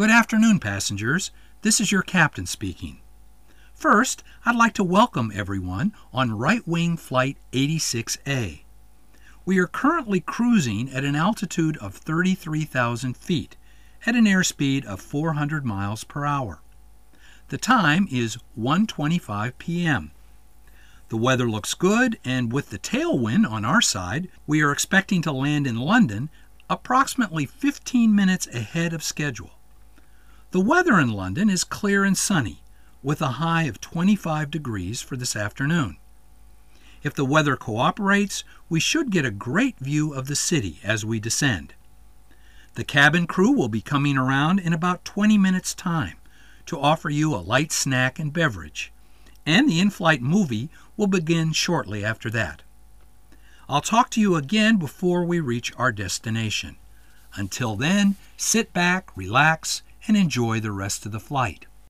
Good afternoon, passengers. This is your captain speaking. First, I'd like to welcome everyone on Right Wing Flight 86A. We are currently cruising at an altitude of 33,000 feet at an airspeed of 400 miles per hour. The time is 1:25 p.m. The weather looks good, and with the tailwind on our side, we are expecting to land in London approximately 15 minutes ahead of schedule. The weather in London is clear and sunny, with a high of 25 degrees for this afternoon. If the weather cooperates, we should get a great view of the city as we descend. The cabin crew will be coming around in about 20 minutes' time to offer you a light snack and beverage, and the in-flight movie will begin shortly after that. I'll talk to you again before we reach our destination. Until then, sit back, relax, and enjoy the rest of the flight.